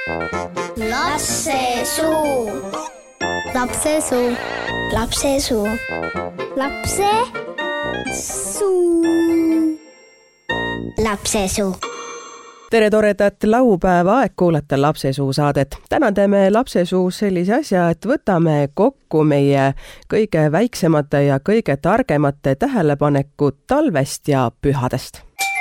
Lapsesuu. Lapsesuu. Lapsesuu. Lapsesuu. Lapsesuu. Tere toredat laupäeva aeg kuulata Lapsesuu saadet. Täna teeme Lapsesuus sellise asja, et võtame kokku meie kõige väiksemate ja kõige targemate tähelepanekud talvest ja pühadest.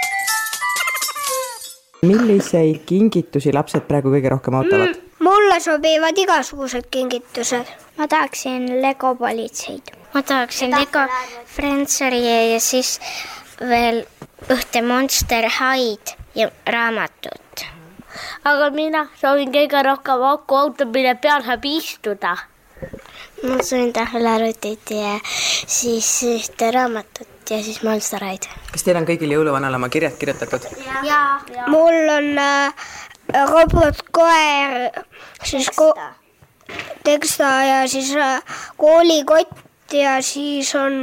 Milliseid kingitusi lapsed praegu kõige rohkem ootavad? Mulle sobivad igasugused kingitused. Ma tahaksin Lego politseid. Ma tahaksin Lego Friendsari ja siis veel ühte Monster High ja raamatut. Aga mina soovin kõige rohkem auto, mille peal saab istuda. Ma soovin tähelarvutit ja siis ühte raamatut ja siis Monster High. Kas teil on kõigil jõuluvanal oma kirjad kirjutatud? Ja. Mul on robotkoer, siis teksta ja siis koolikott ja siis on...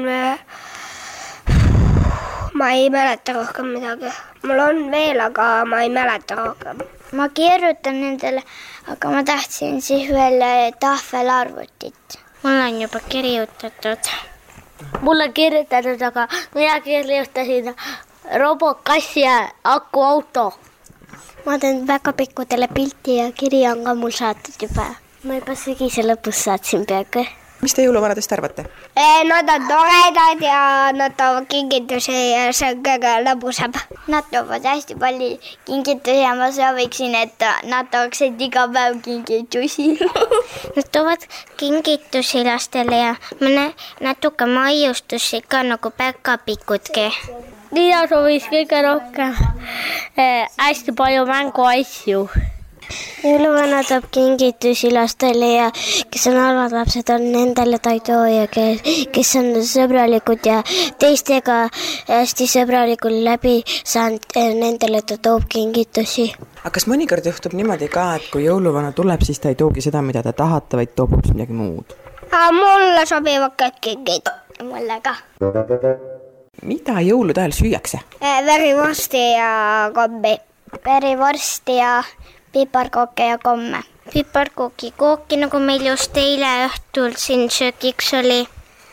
Ma ei mäleta rohkem midagi. Mul on veel, aga ma ei mäleta rohkem. Ma kirjutan nendele, aga ma tahtsin siis veel tahvelarvutit. Mul on juba kirjutatud. Mul on kirjutatud, aga mina kirjutasin robotkass ja akuauto. Ma teen väga pikkudele pilti ja kiri on ka mul saatud juba. Ma juba sügise lõpus saatsin peaaegu. Mis te jõuluvanadest arvate? Nad on toredad ja nad toovad kingitusi ja see on kõige lõbusam. Nad toovad hästi palju kingitusi ja ma sooviksin, et nad tooksid iga päev kingitusi. Nad toovad kingitusi lastele ja natuke maiustusi ka nagu päkapikudki. Mina soovis kõige rohkem hästi palju mänguasju. Jõuluvana toob kingitusi lastele ja kes on halvad lapsed, on nendele ta ei too ja kes on sõbralikud ja teistega hästi sõbralikult läbi saanud, nendele ta toob kingitusi. Aga kas mõnikord juhtub niimoodi ka, et kui jõuluvana tuleb, siis ta ei toogi seda, mida te tahate, vaid toob hoopis midagi muud? Mulle sobivad kõik kingid. Mulle ka. Mida jõulude ajal süüakse? Verivorsti ja kommi. Verivorsti ja piparkooke ja komme. Piparkooki nagu meil just eile õhtul siin söögiks oli.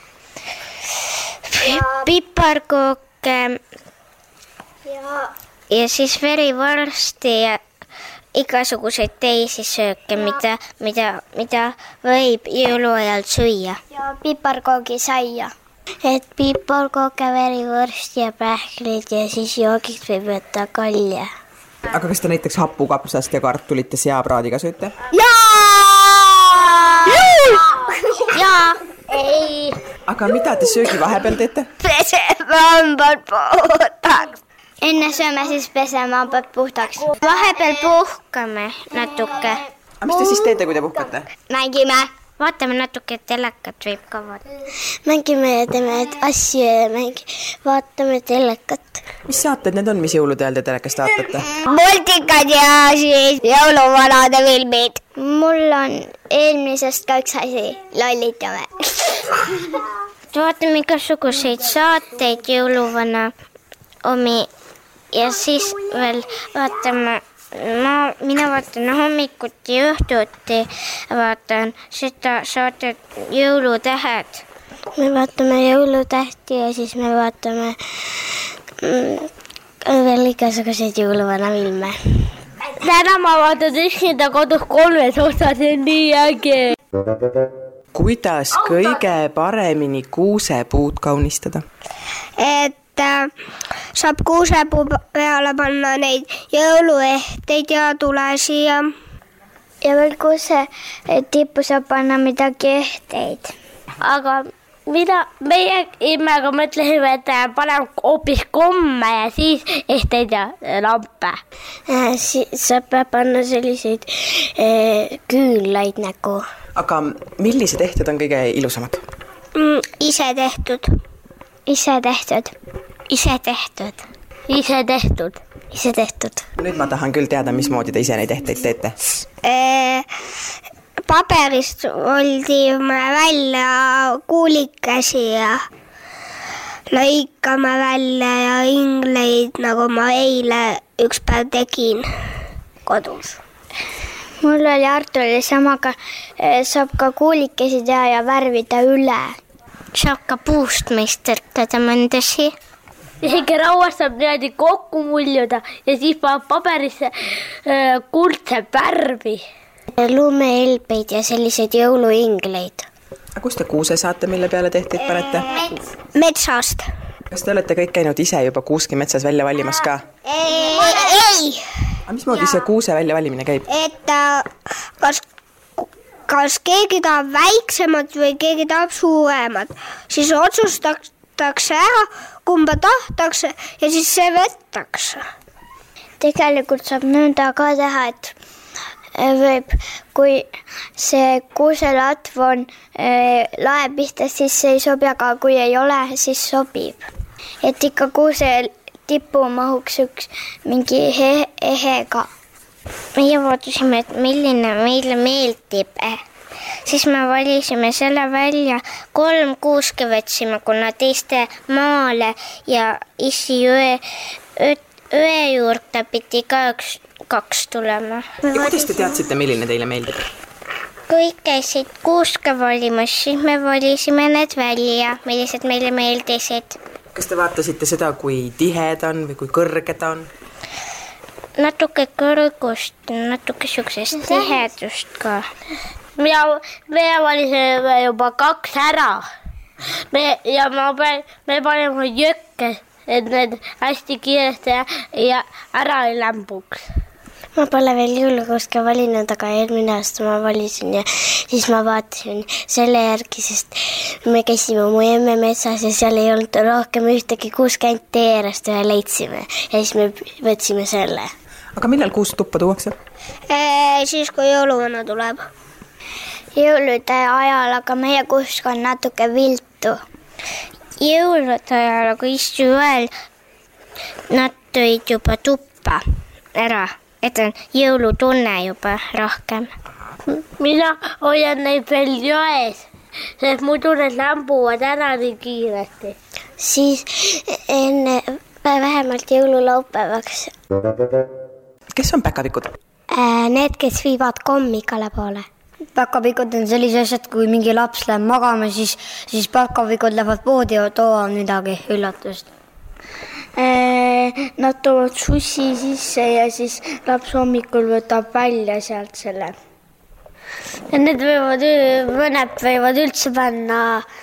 Piparkooke ja siis verivorsti ja igasuguseid teisi sööke, mida võib jõuluajal süüa. Ja piparkoogi saia. Et piparkooke, verivorsti ja pähklid ja siis joogiks võib võtta kalja. Aga kas te näiteks hapukapsast ja kartulite seapraadiga sööte? Jaa! Ei. Aga mida te söögi vahepeal teete? Peseme hambad puhtaks. Enne sööme siis peseme hambad puhtaks. Vahepeal puhkame natuke. Aga mis te siis teete, kui te puhkate? Mängime. Vaatame natuke telekat võib ka vaadata. Mängime ja teeme asju ja vaatame telekat. Mis saated need on, mis jõulude ajal te telekast vaatate? Multikad ja siis jõuluvanade filmid. Mul on eelmisest ka üks asi. Lollitame. Vaatame igasuguseid saateid jõuluvana omi ja siis veel vaatame... Mina vaatan hommikuti õhtuti, vaatan seda saadet Jõulutähed. Me vaatame Jõulutähti ja siis me vaatame veel igasuguseid jõuluvana filme. Täna ma vaatan üksinda kodus 3 osa, see on nii äge. Kuidas kõige paremini kuusepuud kaunistada? Saab kuusepuu peale panna neid jõuluehteid ja tulesi ja veel kuuse tippu saab panna midagi ehteid. Aga meie immega mõtlesime, et paneme hoopis komme ja siis ehteid ja lampe. Saab panna selliseid küünlaid nagu. Aga millised ehted on kõige ilusamad? Ise tehtud. Nüüd ma tahan küll teada, mismoodi te ise neid ehteid teete. Paberist oldime välja kuulikesi ja lõikame välja ja ingleid, nagu ma eile üks päev tegin kodus. mul oli Arturile samaga, saab ka kuulikesi teha ja värvida üle. Saab ka puust meistertada mõndasi. Isegi rauas saab niimoodi kokku muljuda ja siis paneb paberisse kuldse värvi. Lumehelbeid ja selliseid jõuluingleid. Aga kus te kuuse saate, mille peale tehtid panete? Metsast. Kas te olete kõik käinud ise juba kuuski metsas välja valimas ka? Ei. Aga mismoodi see kuuse välja valimine käib? Et kas keegi tahab väiksemad või keegi tahab suuremad, siis otsustatakse ära, kumba tahtakse ja siis see võtakse. Tegelikult saab nõnda ka teha, et võib, kui see kuuselatv on lae pihta, siis see ei sobi, aga kui ei ole, siis sobib. Et ikka kuuse tippu mahuks üks mingi ehega. Meie vaatasime, et milline meile meeldib. Siis me valisime selle välja, 3 kuuske võtsime, kuna teiste maale ja issi öö juurde pidi ka 2 tulema. Ja kuidas te teadsite, milline teile meeldib? Kõik käisid kuuske valimas, siis me valisime need välja, millised meile meeldisid. Kas te vaatasite seda, kui tihe ta on või kui kõrge ta on? Natuke kõrgust, natuke sugusest tihedust ka. Me valisime juba 2 ära. Me panime jökke, et need hästi kiiresti ja ära ei lämbuks. Ma pole veel jõulukuuske valinud, aga eelmine aasta ma valisin ja siis ma vaatasin selle järgi, sest me käisime mu emme metsas ja seal ei olnud rohkem ühtegi kuuske, ainult teerast ühe leidsime ja siis me võtsime selle. Aga millal kuust tuppa tuuakse? Siis, kui jõuluvana tuleb. Jõulude ajal, aga meie kuusk on natuke viltu. Jõulude ajal, aga istu veel, nad tõid juba tuppa ära. Et on jõulutunne juba rohkem. Mina hoian neid veel joes, sest muidu need lämbuvad ära nii kiiresti. Siis enne vähemalt jõululaupäevaks. Kes on päkapikud? Need, kes viivad kommi igale poole. Päkapikud on sellise asjad, kui mingi laps läheb magama, siis päkapikud lähevad poodi ja toovad midagi üllatust. Nad toovad sussi sisse ja siis laps hommikul võtab välja sealt selle. Ja need mõned võivad üldse panna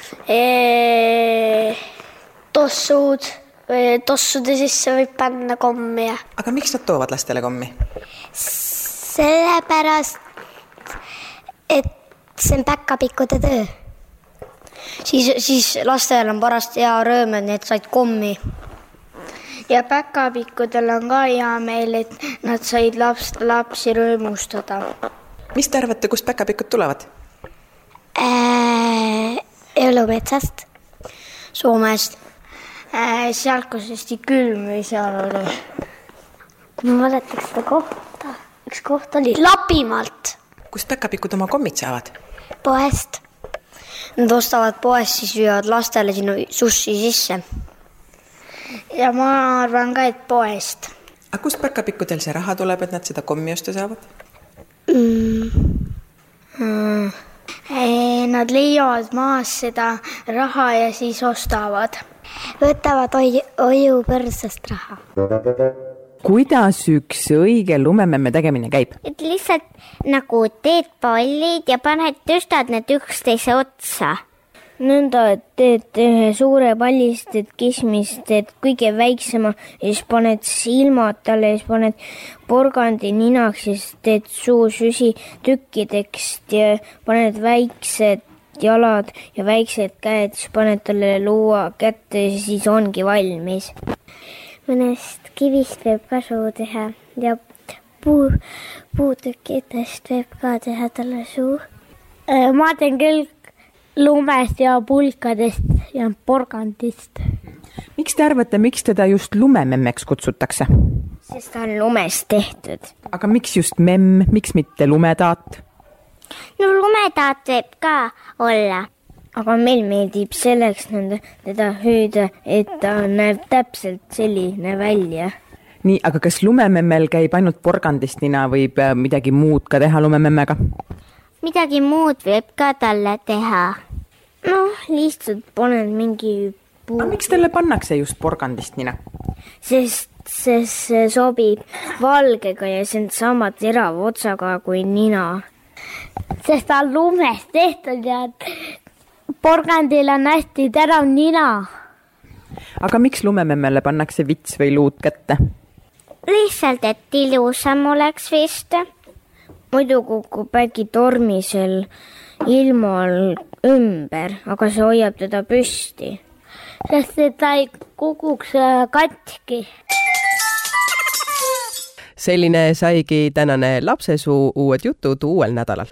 tossud, tossude sisse võib panna kommi. Aga miks nad toovad lastele kommi? Sellepärast, et see on päkapikkude töö. Siis lastel on parast hea rõõm, et need said kommi. Ja päkapikkudel on ka hea meel, et nad said lapsi rõõmustada. Mis te arvate, kust päkapikud tulevad? Jõulumetsast. Soomest. Sealt, kus hästi külm või seal oli. Kui ma mäletaks seda kohta, üks koht oli Lapimaalt. Kust päkapikud oma kommid saavad? Poest. Nad ostavad poest, siis viivad lastele sinu sussi sisse. Ja ma arvan ka, et poest. Aga kust päkapikkudel see raha tuleb, et nad seda kommi osta saavad? Nad leiavad maas seda raha ja siis ostavad. Võtavad ojupõrsast raha. Kuidas üks õige lumememme tegemine käib? Et lihtsalt nagu teed pallid ja tõstad need üksteise otsa. Nõnda, et teed ühe suure pallist, teed kismist, teed kõige väiksema ja siis paned silmad talle ja siis paned porgandi ninaks ja siis teed suusüsi tükkideks ja paned väiksed jalad ja väiksed käed, siis paned talle luua kätte ja siis ongi valmis. Mõnest kivist võib ka suu teha ja puutükkidest võib ka teha talle suu. Ma teen küll lumest ja pulkadest ja porgandist. Miks te arvate, miks teda just lumememmeks kutsutakse? Sest ta on lumest tehtud. Aga miks just memm, miks mitte lumetaat? No lumetaat võib ka olla. Aga meil meeldib selleks teda hüüda, et ta näeb täpselt selline välja. Nii, aga kas lumememmel käib ainult porgandist nina või midagi muud ka teha lumememmega? Midagi muud võib ka talle teha. Lihtsalt paned mingi puu. Aga miks talle pannakse just porgandist nina? Sest see sobib valgega ja see on sama terava otsaga kui nina. Sest ta on lumest tehtud ja porgandil on hästi terav nina. Aga miks lumememmele pannakse vits või luud kätte? Lihtsalt, et ilusam oleks vist. Muidu kukub äkki tormisel ilmal ümber, aga see hoiab teda püsti. Sest ta ei kukuks katki. Selline saigi tänane lapsesuu, uued jutud uuel nädalal.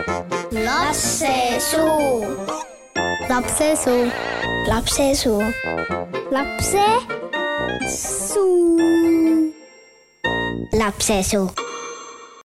Lapsesuu. Lapsesuu. Lapsesuu. Lapsesuu. Lapsesuu.